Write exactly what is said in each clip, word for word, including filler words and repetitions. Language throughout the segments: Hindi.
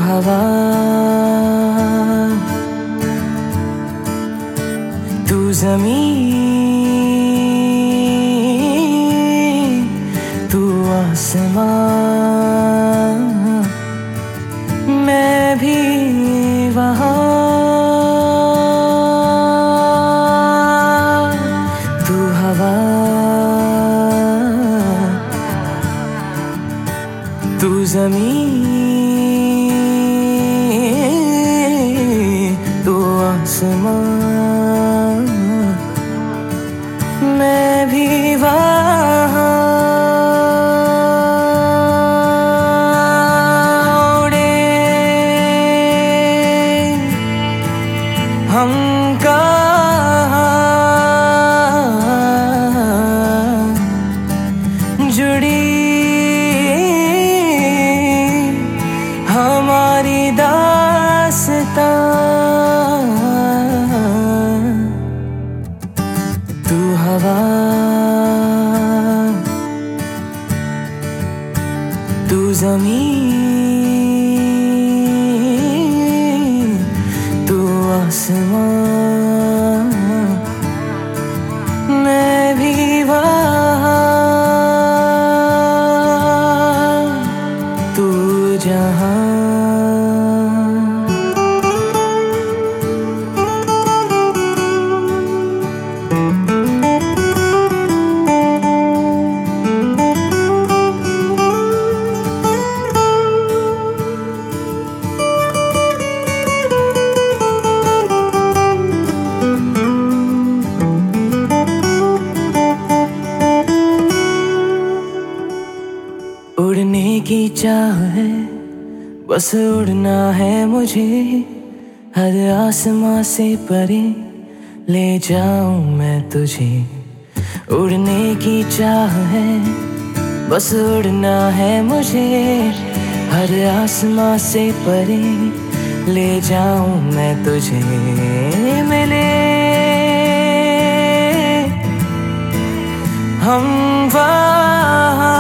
हवा, तू ज़मीन, तू आसमां, मैं भी वहाँ। तू हवा, तू ज़मीन, तू आसमां, मैं भी वहाँ। उड़े हम कहाँ, जुड़ी हमारी दास्तां। तू हवा, तू ज़मीन, तू आसमां, मैं भी वहाँ। तू जहाँ, उड़ने की चाह है, बस उड़ना है मुझे। हर आसमां से परे ले जाऊं मैं तुझे। उड़ने की चाह है, बस उड़ना है मुझे। हर आसमां से परे ले जाऊं मैं तुझे। मिले हम वहाँ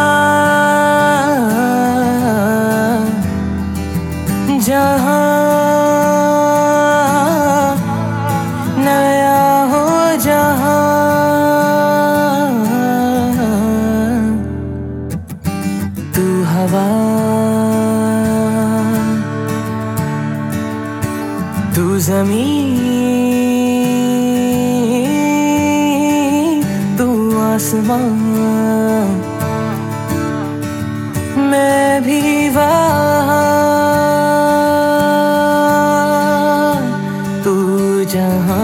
जहाँ नया हो जहाँ। तू हवा, तू ज़मीन, तू आसमां, मैं भी वहाँ। तू जहाँ,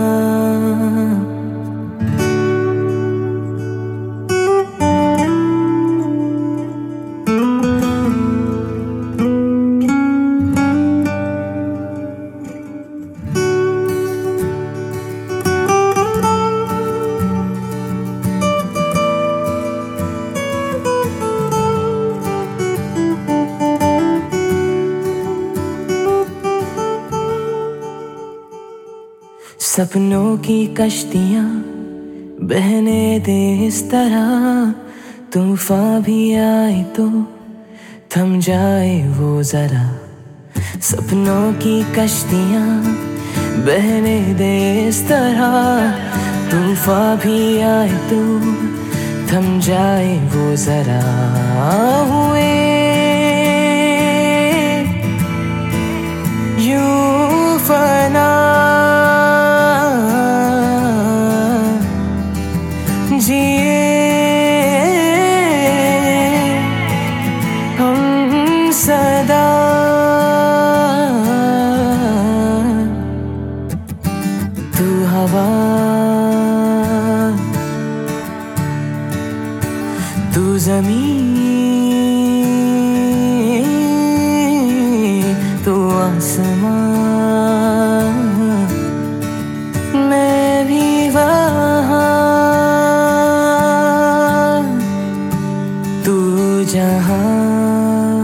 सपनों की कश्तियाँ बहने दे इस तरह। तूफान भी आए तो थम जाए वो जरा। सपनों की कश्तियाँ बहने दे इस तरह। तूफान भी आए तो थम जाए वो जरा। हुए यूं फना जिए हम सदा। तू हवा, तू ज़मीन, तू आसमां, मैं भी वहाँ। तू जहाँ,